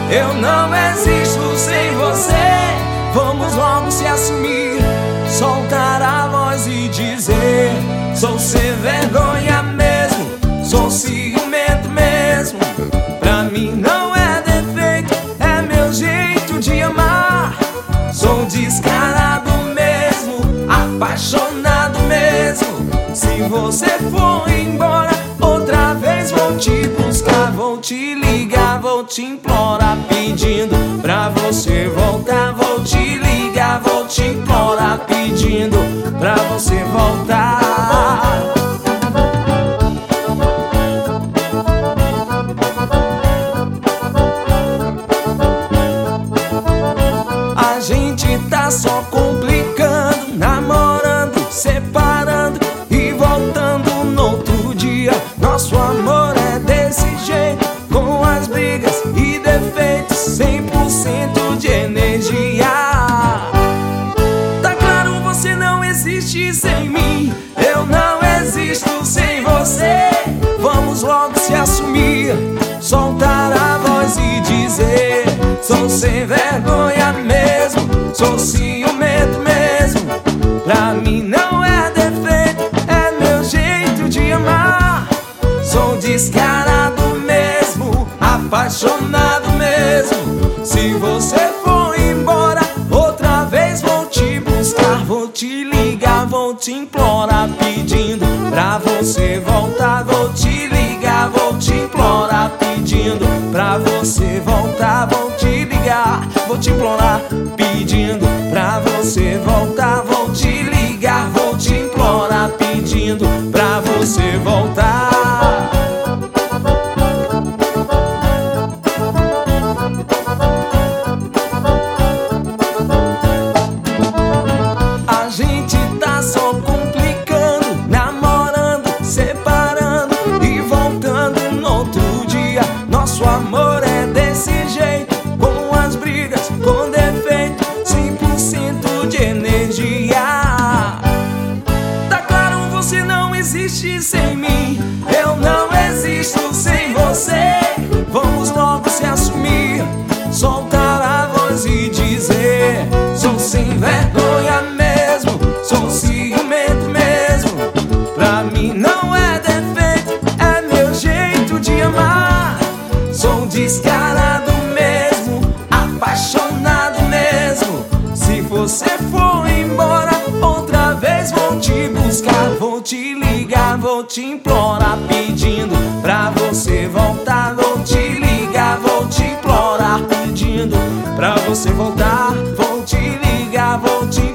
Eu não existo sem você. Vamos logo se assumir, soltar a voz e dizer: sou sem vergonha mesmo, sou ciumento mesmo. Pra mim não é defeito, é meu jeito de amar. Sou descarado mesmo, apaixonado mesmo. Se você for embora, outra vez vou te buscar, vou te ligar, vou te implorar, pedindo pra você voltar. Vou te ligar, vou te implorar, pedindo pra você voltar. A gente tá só complicando, namorando, separando e voltando no outro dia. Nosso amor é desse jeito, com as brigas e defeitos, 100% de energia. Tá claro, você não existe sem mim, eu não existo sem você. Vamos logo se assumir, soltar a voz e dizer: sou sem vergonha mesmo, sou ciumento mesmo. Pra mim não é defeito, é meu jeito de amar. Sou descarado mesmo, apaixonado mesmo. Se você for embora, outra vez vou te buscar, vou te ligar, vou te implorar, pedindo pra você voltar. Vou te ligar, vou te implorar, pedindo pra você voltar. Vou te ligar, vou te implorar, pedindo pra você voltar. Vou te ligar, vou te implorar, pedindo pra você voltar. A gente tá só complicando, namorando, separando e voltando no outro dia. Nosso amor é desse jeito, com as brigas, com defeito, 100% de energia. Tá claro, você não existe sem mim, eu não existo sem você. Vamos logo se assumir, soltar a voz e dizer: sou sem vergonha mesmo, sou ciumento mesmo. Pra mim não é defeito, é meu jeito de amar. Sou descarado mesmo, apaixonado mesmo. Se você for embora, outra vez vou te buscar, vou te ligar, vou te implorar, pedindo pra você voltar. Vou te ligar, vou te implorar, pedindo pra você voltar. Vou te ligar, vou te